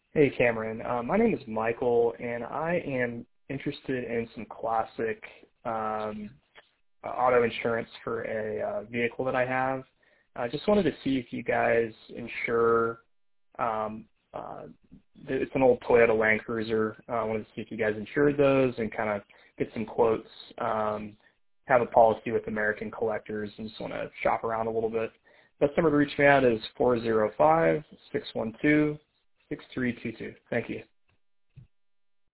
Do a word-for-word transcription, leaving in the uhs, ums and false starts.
Hey, Cameron. Uh, my name is Michael, and I am interested in some classic um, uh, auto insurance for a uh, vehicle that I have. I just wanted to see if you guys insure. Um, uh, it's an old Toyota Land Cruiser. Uh, I wanted to see if you guys insured those and kind of get some quotes. Um, have a policy with American Collectors and just want to shop around a little bit. Best number to reach me at is four zero five, six one two, six three two two. Thank you.